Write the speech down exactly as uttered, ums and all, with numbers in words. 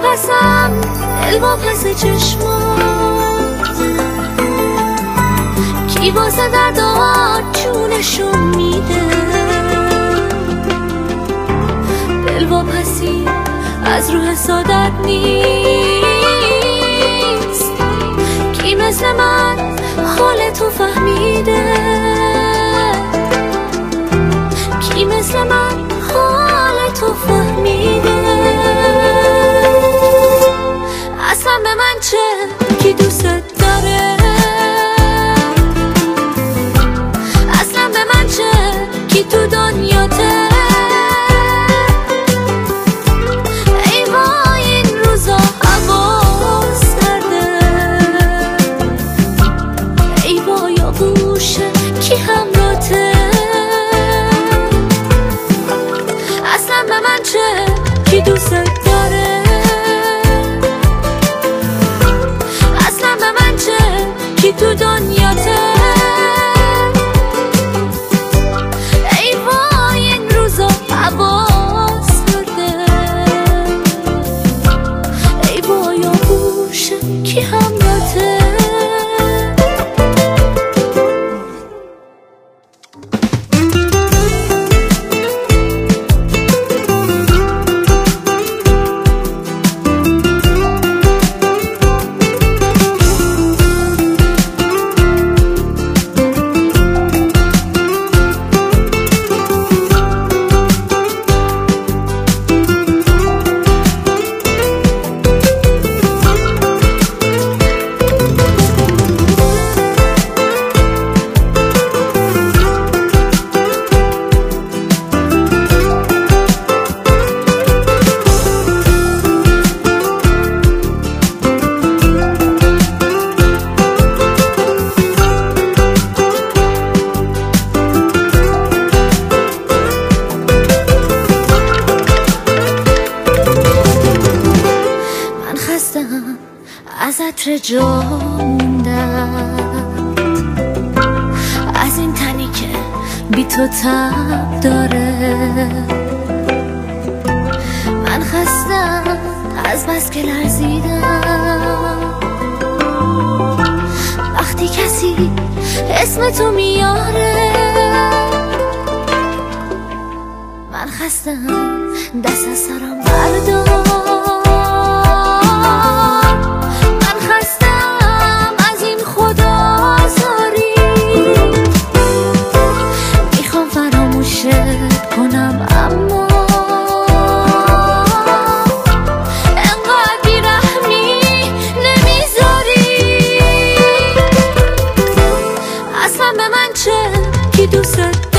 پسم، دل با پس چشمات، کی واسه دردات جونشو میده. دل با پسی از روح سادت نیست، کی مثل من حال تو فهمیده، کی مثل من حال تو فهمیده. اصلا به من چه کی دوست داره، اصلا به من چه کی تو دنیاته. ای وای این روزا هوا سرده، ای وای آغوشه کی همراته. اصلا به من چه کی دوست داره، اصلا به من چه کی تو دنیاته. ای وای این روزا هوا سرده، ای وای آغوشه کی همراته. از عطر جا موندم، از این تنی که بی تو تب داره. من خستم از بس که لرزیدم، وقتی کسی اسم تو میاره. من خستم دست از سرم بردار، کنم اما انقدر بیرحمی نمیذاری. اصلا به من چه کی دوست